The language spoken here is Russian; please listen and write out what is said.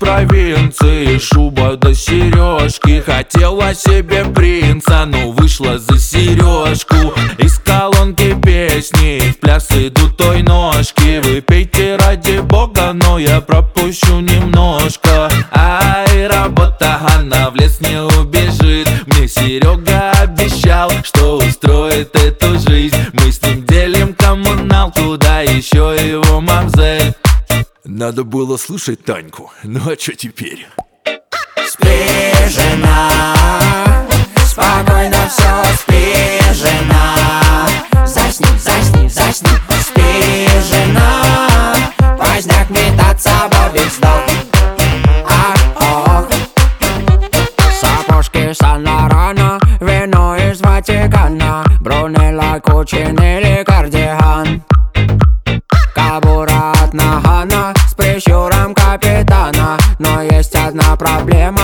провинции, шуба до сережки. Хотела себе принца, но вышла за сережку. Из колонки песни в пляс идут той ножки. Вы пейте ради бога, но я пропущу немножко. Ай, работа, она в лес не убежит. Мне Серега обещал, что устроит эту жизнь. Мы с ним делим коммуналку, да еще его мамзель. Надо было слушать Таньку, ну а чё теперь? Спи, жена, спокойно все, спи, жена. Засни, засни, засни, спи, жена. Поздняк метаться, бобик сдох. Ах, ох. Сапожки Сан-Лорана, вино из Ватикана, Брунелла, Кучин или кардиган. Кабура от Нагана с прищуром капитана. Но есть одна проблема,